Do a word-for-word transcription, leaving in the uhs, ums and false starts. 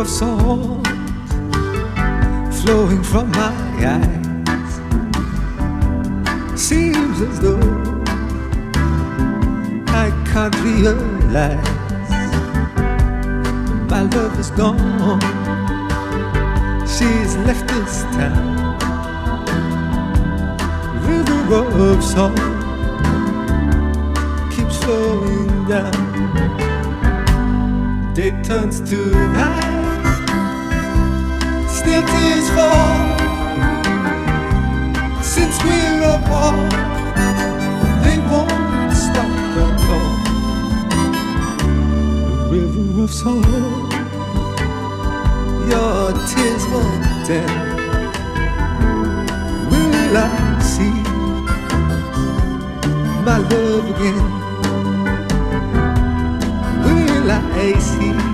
of salt flowing from my eyes. Seems as though I can't realize my love is gone. She's left this town. River of salt keeps flowing down. Day turns to night, still tears fall. Since we're apart, they won't stop the call. The river of salt, your tears won't tell. Will I see my love again? Will I see